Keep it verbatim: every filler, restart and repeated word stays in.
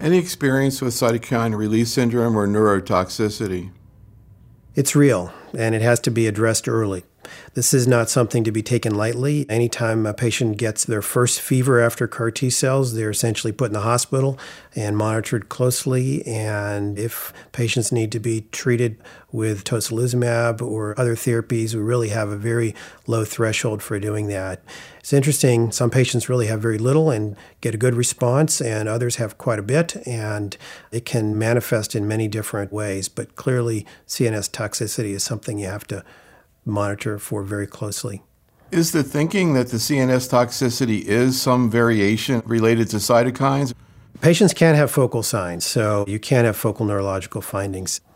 Any experience with cytokine release syndrome or neurotoxicity? It's real, and it has to be addressed early. This is not something to be taken lightly. Anytime a patient gets their first fever after C A R T cells, they're essentially put in the hospital and monitored closely. And if patients need to be treated with tocilizumab or other therapies, we really have a very low threshold for doing that. It's interesting, some patients really have very little and get a good response, and others have quite a bit, and it can manifest in many different ways. But clearly, C N S toxicity is something you have to monitor for very closely. Is the thinking that the C N S toxicity is some variation related to cytokines? Patients can have focal signs, so you can have focal neurological findings.